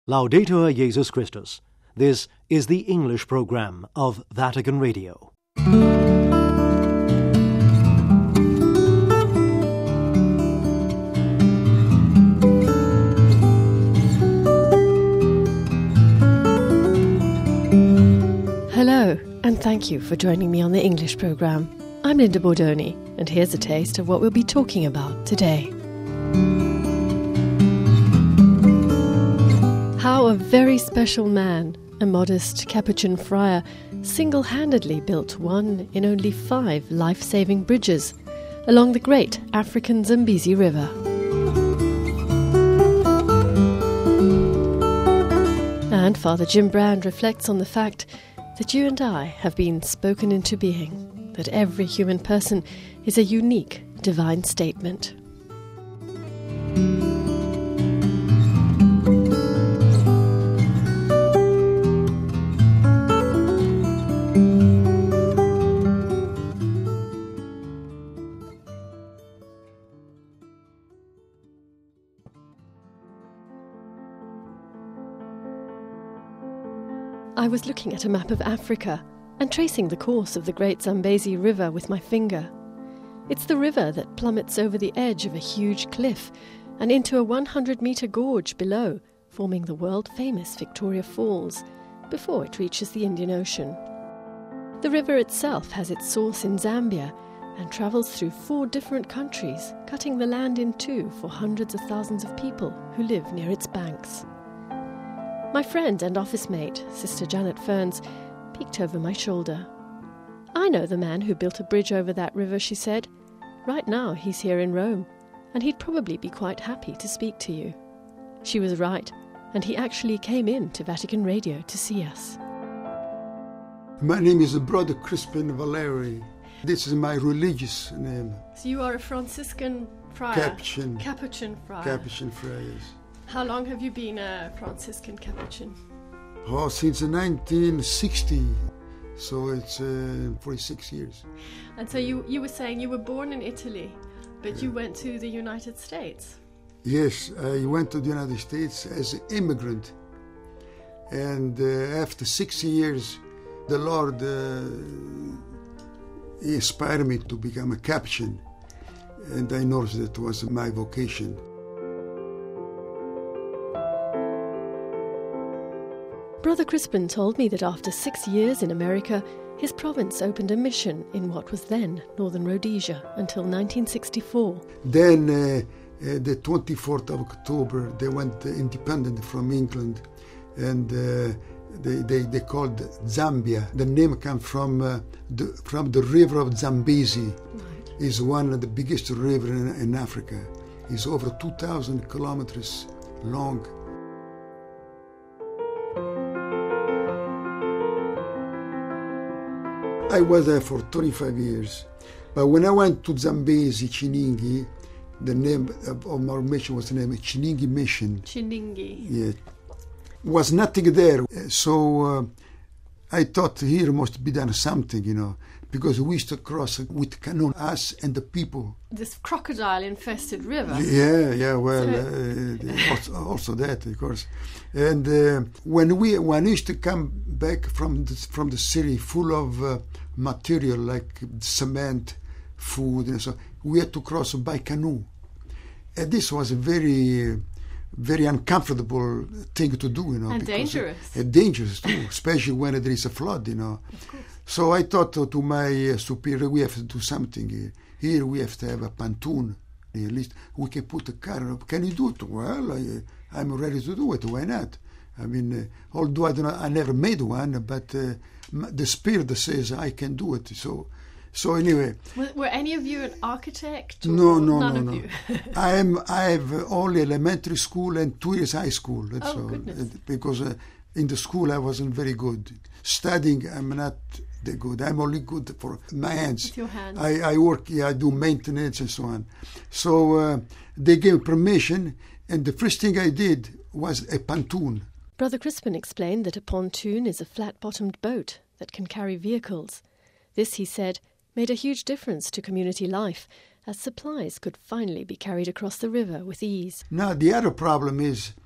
Laudetur Jesus Christus. This is the English program of Vatican Radio. Hello, and thank you for joining me on the English program. I'm Linda Bordoni, and here's a taste of what we'll be talking about today. How a very special man, a modest Capuchin friar, single-handedly built one in only 5 life-saving bridges along the great African Zambezi River. And Father Jim Brand reflects on the fact that you and I have been spoken into being, that every human person is a unique divine statement. I was looking at a map of Africa and tracing the course of the great Zambezi River with my finger. It's the river that plummets over the edge of a huge cliff and into a 100-metre gorge below, forming the world-famous Victoria Falls, before it reaches the Indian Ocean. The river itself has its source in Zambia and travels through 4 different countries, cutting the land in two for hundreds of thousands of people who live near its banks. My friend and office mate, Sister Janet Ferns, peeked over my shoulder. "I know the man who built a bridge over that river," she said. "Right now he's here in Rome, and he'd probably be quite happy to speak to you." She was right, and he actually came in to Vatican Radio to see us. My name is Brother Crispin Valeri. This is my religious name. So you are a Franciscan friar? Capuchin friar. Capuchin friar, yes. How long have you been a Franciscan Capuchin? Oh, since 1960, so it's 46 years. And so you were saying you were born in Italy, but you went to the United States. Yes, I went to the United States as an immigrant. And after 6 years, the Lord he inspired me to become a Capuchin. And I noticed that was my vocation. Brother Crispin told me that after 6 years in America, his province opened a mission in what was then Northern Rhodesia until 1964. Then, the 24th of October, they went independent from England, and they called Zambia. The name comes from the river of Zambezi. Right. It's one of the biggest rivers in Africa. It's over 2,000 kilometers long. I was there for 25 years. But when I went to Zambezi, Chiningi, the name of our mission was the name of Chiningi Mission. Chiningi. Yeah. Was nothing there. So I thought here must be done something, because we used to cross with canoe, us and the people. This crocodile-infested river. Yeah, well, also that, of course. And when we used to come back from the city full of material like cement, food, and so we had to cross by canoe. And this was a very, very uncomfortable thing to do, And dangerous. Dangerous too, especially when there is a flood, Of course. So I thought to my superior, we have to do something here. Here we have to have a pontoon. At least we can put a car up. Can you do it? Well, I'm ready to do it. Why not? I mean, although I never made one, but the spirit says I can do it. So anyway. Were any of you an architect? Or no. None of you? I have only elementary school and 2 years high school. That's all. Goodness. Because in the school I wasn't very good. Studying, I'm not that good. I'm only good for my hands. With your hands. I work, I do maintenance and so on. So they gave permission, and the first thing I did was a pontoon. Brother Crispin explained that a pontoon is a flat-bottomed boat that can carry vehicles. This, he said, made a huge difference to community life, as supplies could finally be carried across the river with ease. Now, the other problem is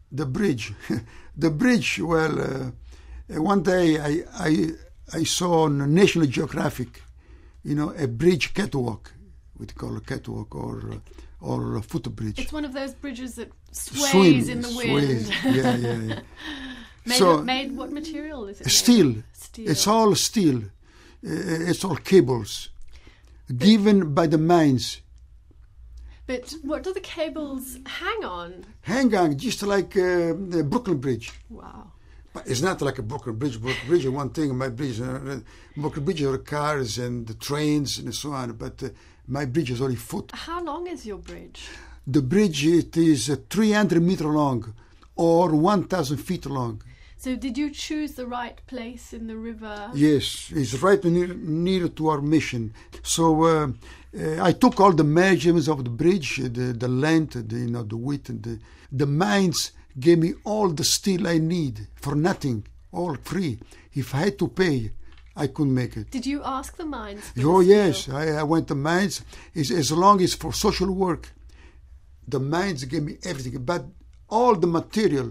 The bridge. The bridge, well, one day I saw on National Geographic, a bridge catwalk, we call a catwalk or a footbridge. It's one of those bridges that sways in the wind. Sways. Yeah. Made what material is it? Steel. Steel. It's all steel. It's all cables given by the mines. But what do the cables hang on? Hang on, just like the Brooklyn Bridge. Wow. But it's not like a Brooklyn Bridge. Brooklyn Bridge is one thing. My bridge, Brooklyn Bridge are cars and the trains and so on. But my bridge is only foot. How long is your bridge? The bridge, it is 300 meters long or 1,000 feet long. So did you choose the right place in the river? Yes, it's right near to our mission. So I took all the measurements of the bridge, the length, the width, and the mines gave me all the steel I need for nothing, all free. If I had to pay, I couldn't make it. Did you ask the mines? Oh yes, I went to mines. As long as for social work, the mines gave me everything, but all the material.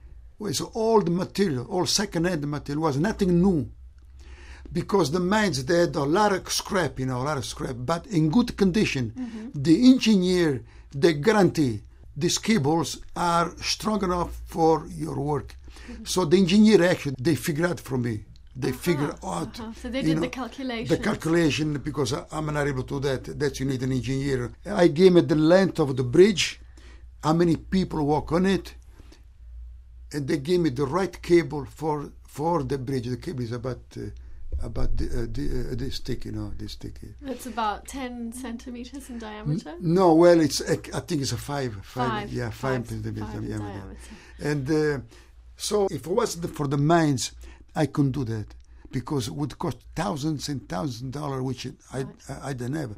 All second-hand material, was nothing new. Because the mines, they had a lot of scrap, but in good condition. Mm-hmm. The engineer, they guarantee these cables are strong enough for your work. Mm-hmm. So the engineer actually, they figured out for me. They figured out. So they did the calculation. The calculation, because I'm not able to do that. That you need an engineer. I gave it the length of the bridge, how many people walk on it, and they gave me the right cable for the bridge. The cable is about this thick, this thick. It's about 10 centimeters in diameter. No, well, I think it's a 5 centimeters diameter. And so, if it wasn't for the mines, I couldn't do that because it would cost thousands and thousands of dollars, which I didn't have.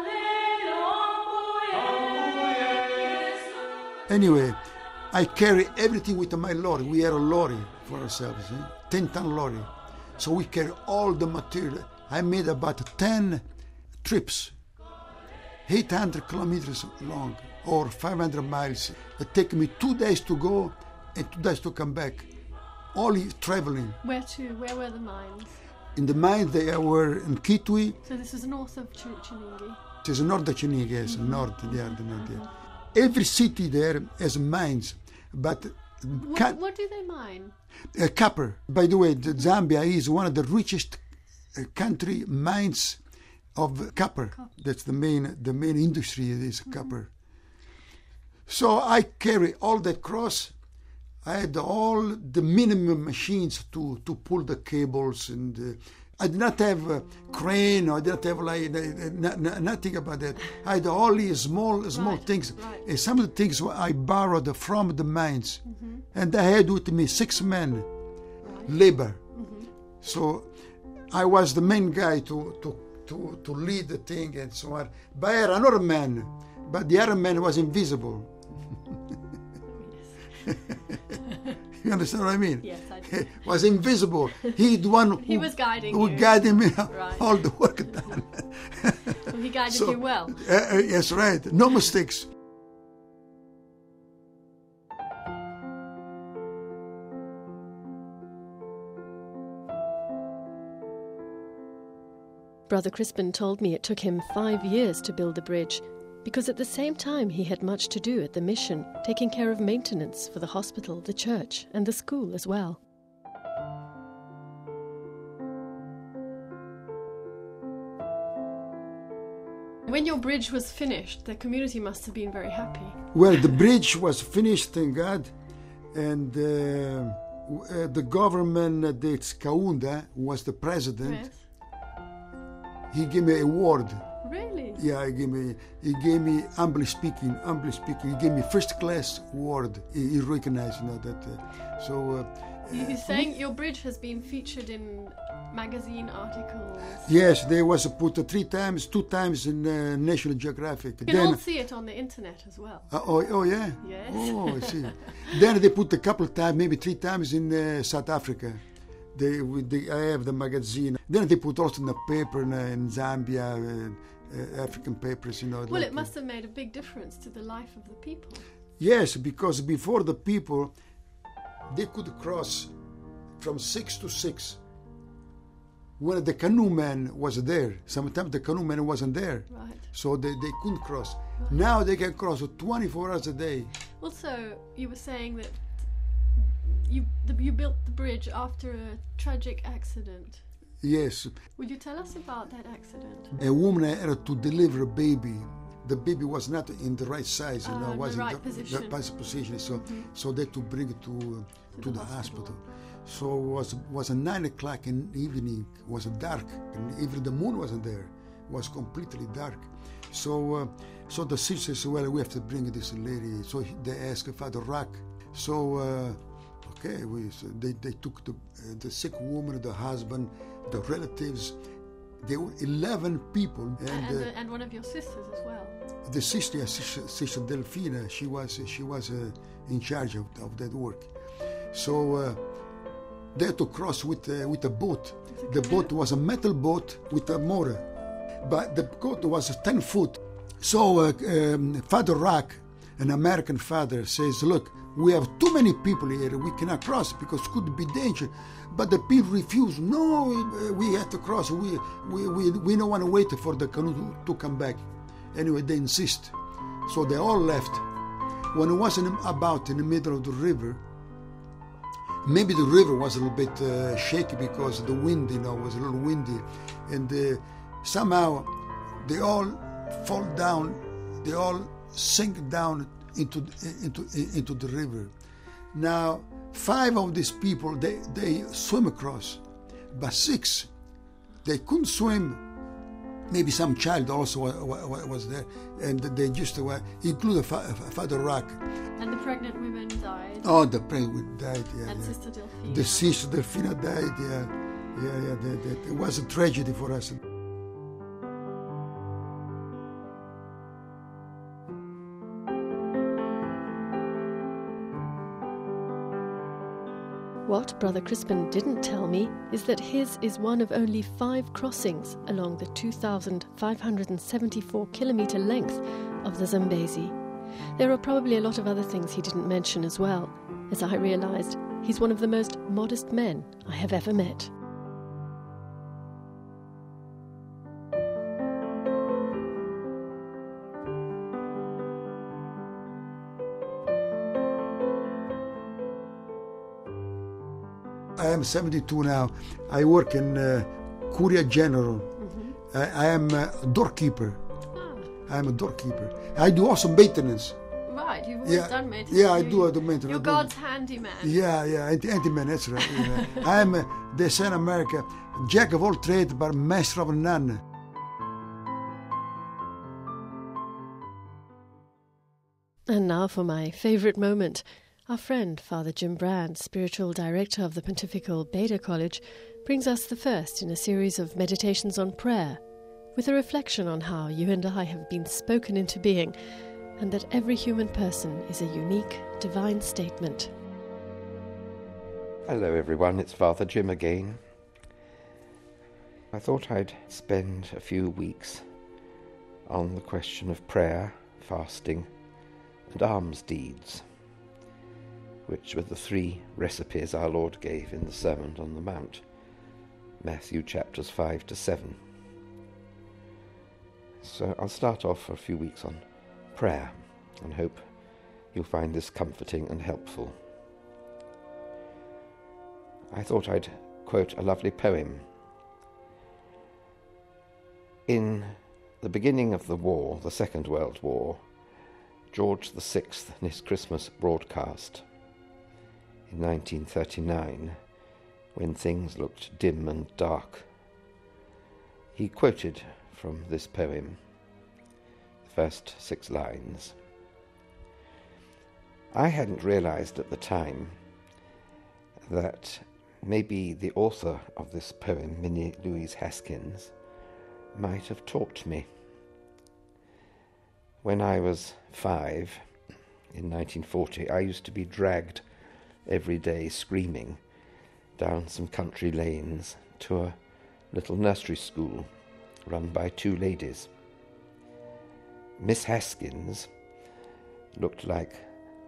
Anyway, I carry everything with my lorry. We had a lorry for ourselves, 10-ton lorry. So we carry all the material. I made about 10 trips, 800 kilometers long or 500 miles. It took me 2 days to go and 2 days to come back, all traveling. Where to? Where were the mines? In the mines, they were in Kitwe. So this is north of Chiningi? It is north of Chiningi, yes, the north. Every city there has mines, but what do they mine? Copper. By the way, Zambia is one of the richest country mines of copper. That's the main industry is copper. So I carry all that cross. I had all the minimum machines to pull the cables, and I did not have a crane, or I did not have nothing about that. I had only small things. Right. Some of the things I borrowed from the mines, and I had with me 6 men, labor. Mm-hmm. So I was the main guy to lead the thing and so on. But I had another man, but the other man was invisible. You understand what I mean? Yes, I do. Was invisible. He was guiding who you. Guided me right. all the work done. Well, he guided you well. Yes, right. No mistakes. Brother Crispin told me it took him 5 years to build the bridge, because at the same time he had much to do at the mission, taking care of maintenance for the hospital, the church, and the school as well. When your bridge was finished, the community must have been very happy. Well, the bridge was finished, thank God, and the government, that's Kaunda, who was the president, yes. He gave me an award. Really? Yeah, he gave me humbly speaking. He gave me first class award. He recognized that. You're saying your bridge has been featured in magazine articles? Yes, there was put 2 times in National Geographic. You can all see it on the internet as well. Oh yeah? Yes. Oh, I see. Then they put a couple of times, maybe 3 times in South Africa. I have the magazine. Then they put also in the paper in Zambia, African papers, Well, it must have made a big difference to the life of the people. Yes, because before the people, they could cross from 6 to 6. When the canoeman was there, sometimes the canoeman wasn't there. Right. So they couldn't cross. Right. Now they can cross 24 hours a day. Also, you were saying that you built the bridge after a tragic accident. Yes. Would you tell us about that accident? A woman had to deliver a baby. The baby was not in the right size, was the right in position. the right position. So they had to bring it to the hospital. So it was 9 o'clock in the evening. It was dark, and even the moon wasn't there. It was completely dark. So the sister said, "Well, we have to bring this lady." So they asked Father Rock. So okay, they took the sick woman, the husband, the relatives. There were 11 people, and one of your sisters as well. The sister Sister Delfina, she was in charge of that work. So they had to cross with a boat. The boat was a metal boat with a motor, but the boat was 10 foot. So Father Rock, an American father, says, "Look, we have too many people here. We cannot cross because it could be danger." But the people refuse. "No, we have to cross. We don't want to wait for the canoe to come back." Anyway, they insist. So they all left. When it was about in the middle of the river, maybe the river was a little bit shaky because the wind, was a little windy, and somehow they all fall down. They all sink down into the river. Now, 5 of these people they swim across, but 6 they couldn't swim. Maybe some child also was there, and they just including Father Rock. And the pregnant women died. Oh, the pregnant women died. Yeah, and yeah. Sister Delfina. The Sister Delfina died. Yeah. It was a tragedy for us. What Brother Crispin didn't tell me is that his is one of only 5 crossings along the 2,574 kilometre length of the Zambezi. There are probably a lot of other things he didn't mention as well. As I realised, he's one of the most modest men I have ever met. I am 72 now. I work in Curia General. Mm-hmm. I am a doorkeeper. I am a doorkeeper. I do also maintenance. Right, you've always done maintenance. Yeah, I do maintenance. You're God's handyman. Yeah, handyman, that's right. Yeah. I am, they say in America, jack of all trades, but master of none. And now for my favourite moment. Our friend, Father Jim Brand, spiritual director of the Pontifical Beda College, brings us the first in a series of meditations on prayer, with a reflection on how you and I have been spoken into being, and that every human person is a unique, divine statement. Hello everyone, it's Father Jim again. I thought I'd spend a few weeks on the question of prayer, fasting, and alms deeds, which were the 3 recipes our Lord gave in the Sermon on the Mount, Matthew chapters 5 to 7. So I'll start off for a few weeks on prayer, and hope you'll find this comforting and helpful. I thought I'd quote a lovely poem. In the beginning of the war, the Second World War, George VI, in his Christmas broadcast, in 1939, when things looked dim and dark, he quoted from this poem the first 6 lines. I hadn't realized at the time that maybe the author of this poem, Minnie Louise Haskins, might have taught me. When I was 5, in 1940, I used to be dragged every day screaming down some country lanes to a little nursery school run by 2 ladies. Miss Haskins looked like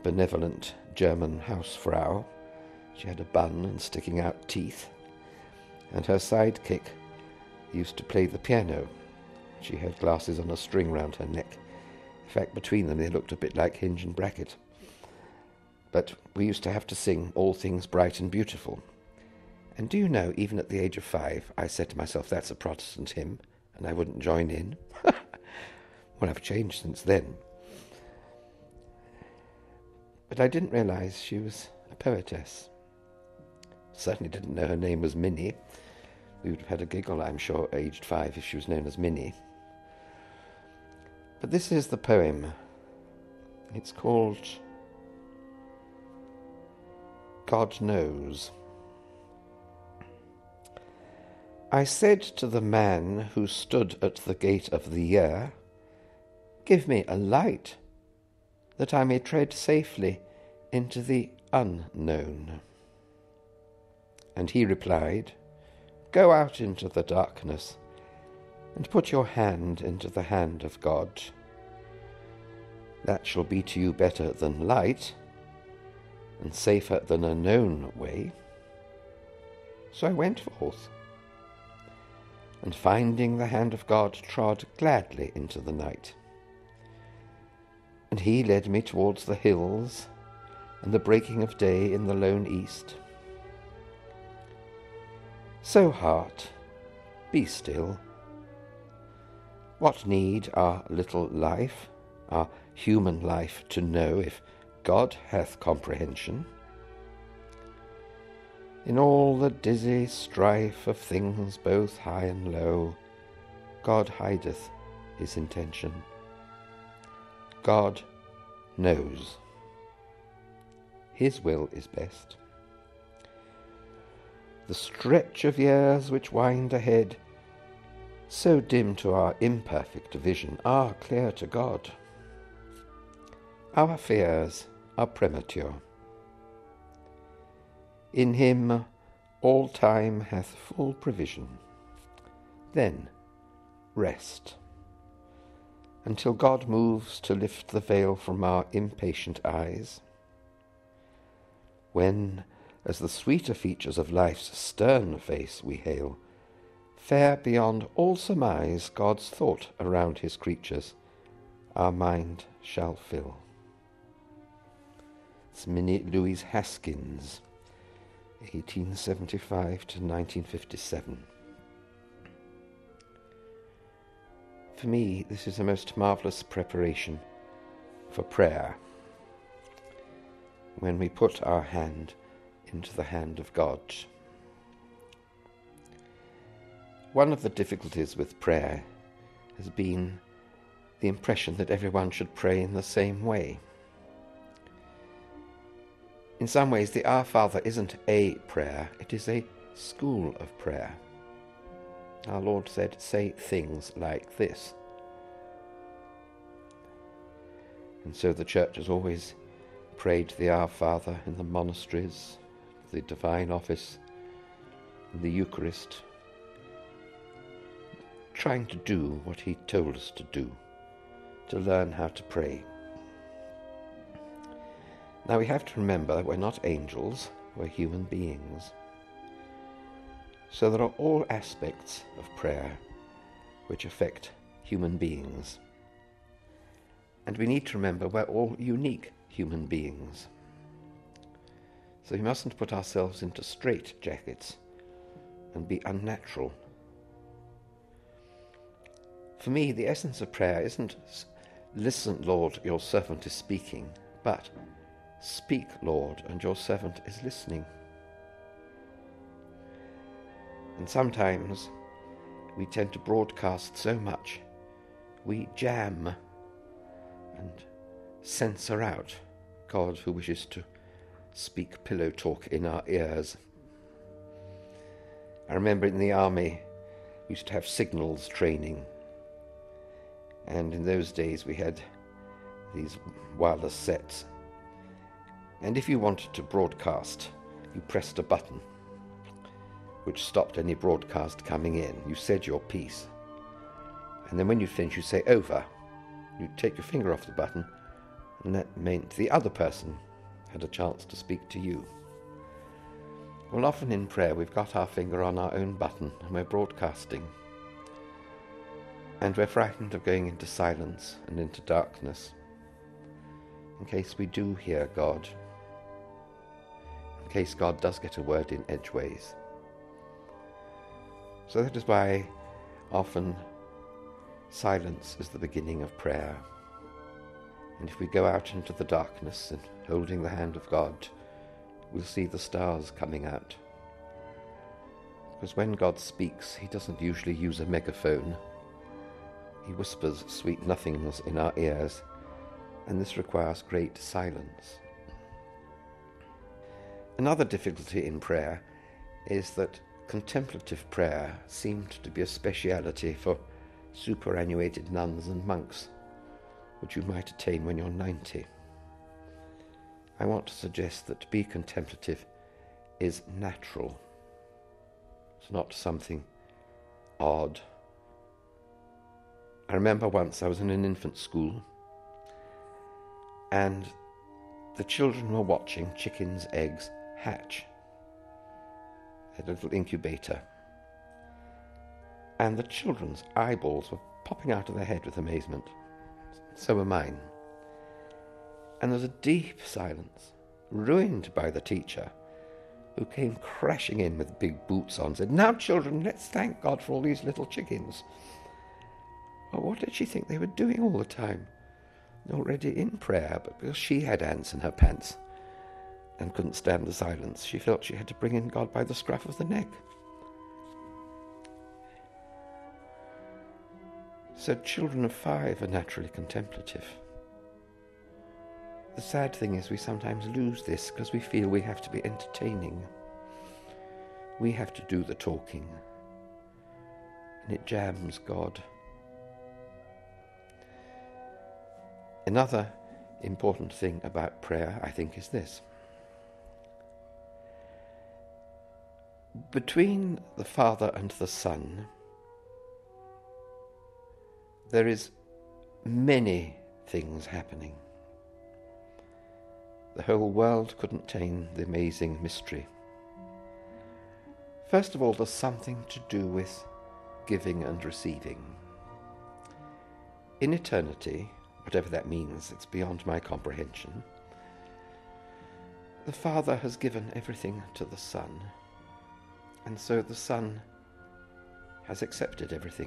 benevolent German Hausfrau. She had a bun and sticking out teeth, and her sidekick used to play the piano. She had glasses on a string round her neck. In fact, between them they looked a bit like Hinge and Bracket. But we used to have to sing All Things Bright and Beautiful. And do you know, even at the age of 5, I said to myself, that's a Protestant hymn, and I wouldn't join in. Well, I've changed since then. But I didn't realise she was a poetess. Certainly didn't know her name was Minnie. We would have had a giggle, I'm sure, aged 5 if she was known as Minnie. But this is the poem. It's called God Knows. I said to the man who stood at the gate of the year, give me a light, that I may tread safely into the unknown. And he replied, go out into the darkness, and put your hand into the hand of God. That shall be to you better than light, and safer than a known way. So I went forth, and finding the hand of God, trod gladly into the night. And he led me towards the hills, and the breaking of day in the lone east. So, heart, be still. What need our little life, our human life, to know if God hath comprehension? In all the dizzy strife of things both high and low, God hideth his intention. God knows. His will is best. The stretch of years which wind ahead, so dim to our imperfect vision, are clear to God. Our fears are premature. In him all time hath full provision. Then rest, until God moves to lift the veil from our impatient eyes. When, as the sweeter features of life's stern face we hail, fair beyond all surmise God's thought around his creatures, our mind shall fill. It's Minnie Louise Haskins, 1875 to 1957. For me, this is a most marvellous preparation for prayer, when we put our hand into the hand of God. One of the difficulties with prayer has been the impression that everyone should pray in the same way. In some ways, the Our Father isn't a prayer, it is a school of prayer. Our Lord said, say things like this. And so the Church has always prayed the Our Father in the monasteries, the Divine Office, in the Eucharist, trying to do what he told us to do, to learn how to pray. Now we have to remember that we're not angels, we're human beings. So there are all aspects of prayer which affect human beings. And we need to remember we're all unique human beings. So we mustn't put ourselves into straitjackets and be unnatural. For me, the essence of prayer isn't, listen, Lord, your servant is speaking, but speak, Lord, and your servant is listening. And sometimes we tend to broadcast so much, we jam and censor out God who wishes to speak pillow talk in our ears. I remember in the army we used to have signals training, and in those days we had these wireless sets, and if you wanted to broadcast, you pressed a button which stopped any broadcast coming in. You said your piece, and then when you finish you say over. You take your finger off the button and that meant the other person had a chance to speak to you. Well, often in prayer we've got our finger on our own button and we're broadcasting. And we're frightened of going into silence and into darkness, in case we do hear God, in case God does get a word in edgeways. So that is why often silence is the beginning of prayer. And if we go out into the darkness and holding the hand of God, we'll see the stars coming out. Because when God speaks, he doesn't usually use a megaphone. He whispers sweet nothings in our ears, and this requires great silence. Another difficulty in prayer is that contemplative prayer seemed to be a speciality for superannuated nuns and monks, which you might attain when you're 90. I want to suggest that to be contemplative is natural. It's not something odd. I remember once I was in an infant school and the children were watching chickens' eggs hatch at a little incubator. And the children's eyeballs were popping out of their head with amazement. So were mine. And there was a deep silence, ruined by the teacher, who came crashing in with big boots on and said, "Now, children, let's thank God for all these little chickens." Well, what did she think they were doing all the time? Already in prayer, but because she had ants in her pants and couldn't stand the silence, she felt she had to bring in God by the scruff of the neck. So children of 5 are naturally contemplative. The sad thing is we sometimes lose this because we feel we have to be entertaining. We have to do the talking. And it jams God. Another important thing about prayer, I think, is this. Between the Father and the Son, there is many things happening. The whole world couldn't tame the amazing mystery. First of all, there's something to do with giving and receiving. In eternity, whatever that means, it's beyond my comprehension, the Father has given everything to the Son, and so the Son has accepted everything.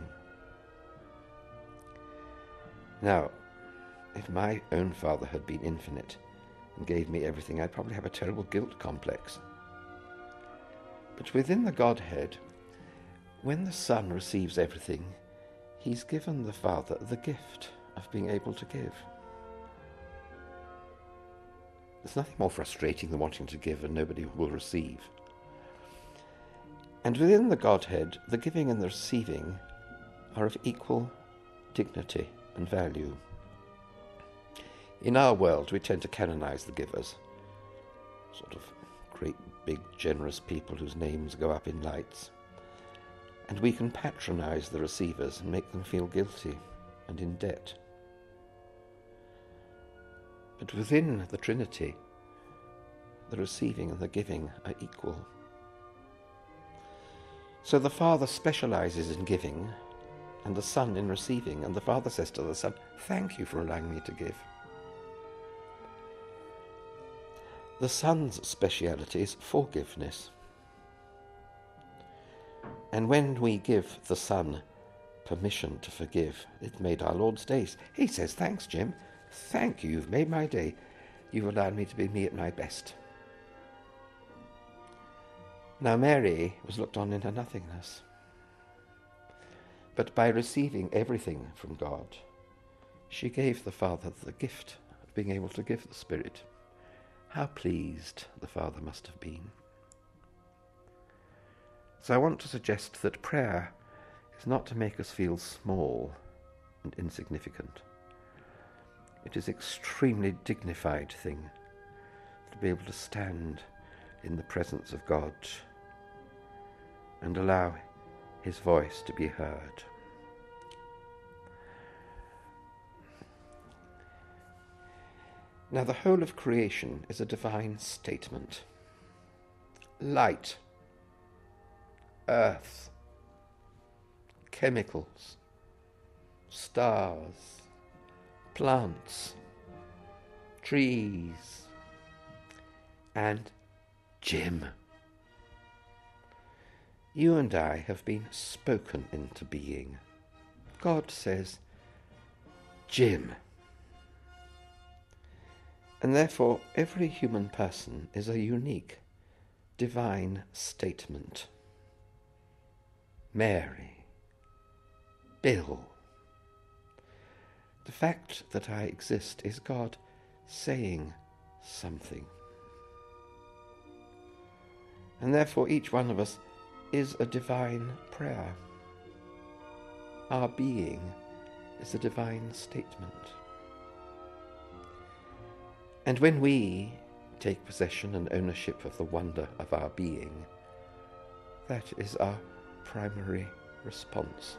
Now, if my own Father had been infinite and gave me everything, I'd probably have a terrible guilt complex. But within the Godhead, when the Son receives everything, he's given the Father the gift of being able to give. There's nothing more frustrating than wanting to give and nobody will receive. And within the Godhead, the giving and the receiving are of equal dignity and value. In our world, we tend to canonize the givers, sort of great, big, generous people whose names go up in lights. And we can patronize the receivers and make them feel guilty and in debt. But within the Trinity, the receiving and the giving are equal. So the Father specializes in giving and the Son in receiving, and the Father says to the Son, "Thank you for allowing me to give." The Son's speciality is forgiveness. And when we give the Son permission to forgive, it made our Lord's days. He says, "Thanks, Jim. Thank you. You've made my day. You've allowed me to be me at my best." Now Mary was looked on in her nothingness. But by receiving everything from God, she gave the Father the gift of being able to give the Spirit. How pleased the Father must have been. So I want to suggest that prayer is not to make us feel small and insignificant. It is an extremely dignified thing to be able to stand in the presence of God and allow his voice to be heard. Now, the whole of creation is a divine statement. Light, earth, chemicals, stars, plants, trees, and Jim. You and I have been spoken into being. God says, Jim. And therefore, every human person is a unique, divine statement. Mary, Bill. The fact that I exist is God saying something. And therefore, each one of us is a divine prayer. Our being is a divine statement. And when we take possession and ownership of the wonder of our being, that is our primary response.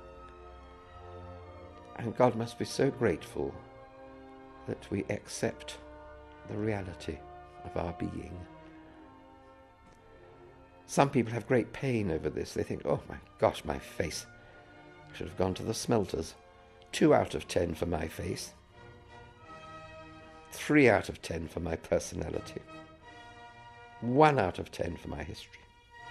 And God must be so grateful that we accept the reality of our being. Some people have great pain over this. They think, oh my gosh, my face. I should have gone to the smelters. 2 out of 10 for my face. 3 out of 10 for my personality. 1 out of 10 for my history.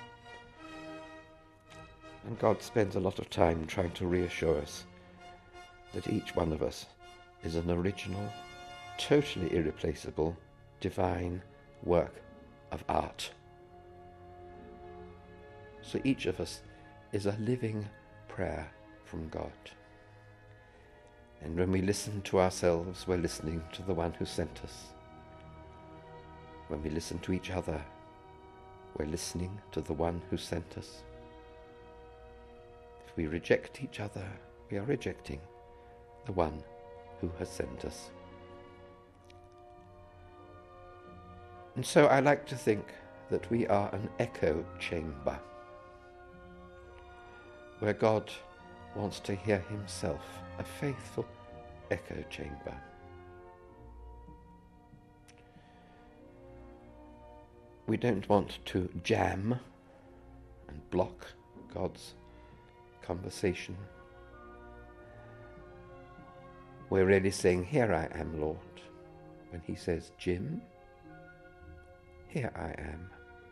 And God spends a lot of time trying to reassure us that each one of us is an original, totally irreplaceable, divine work of art. So each of us is a living prayer from God. And when we listen to ourselves, we're listening to the one who sent us. When we listen to each other, we're listening to the one who sent us. If we reject each other, we are rejecting the one who has sent us. And so I like to think that we are an echo chamber, where God wants to hear himself, a faithful echo chamber. We don't want to jam and block God's conversation. We're really saying, here I am, Lord. When he says, Jim, here I am.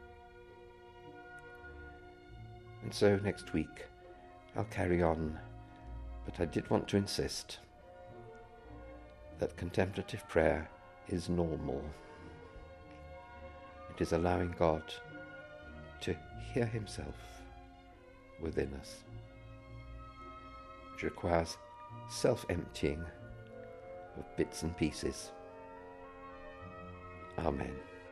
And so next week, I'll carry on, but I did want to insist that contemplative prayer is normal. It is allowing God to hear himself within us, which requires self-emptying of bits and pieces. Amen.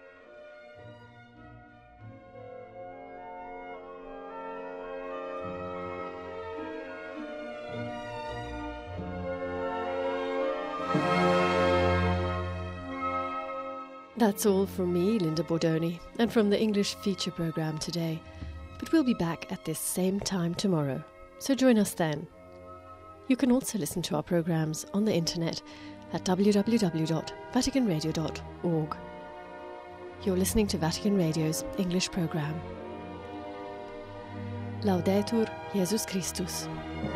That's all from me, Linda Bordoni, and from the English feature programme today. But we'll be back at this same time tomorrow, so join us then. You can also listen to our programmes on the internet at www.vaticanradio.org. You're listening to Vatican Radio's English programme. Laudetur Jesus Christus.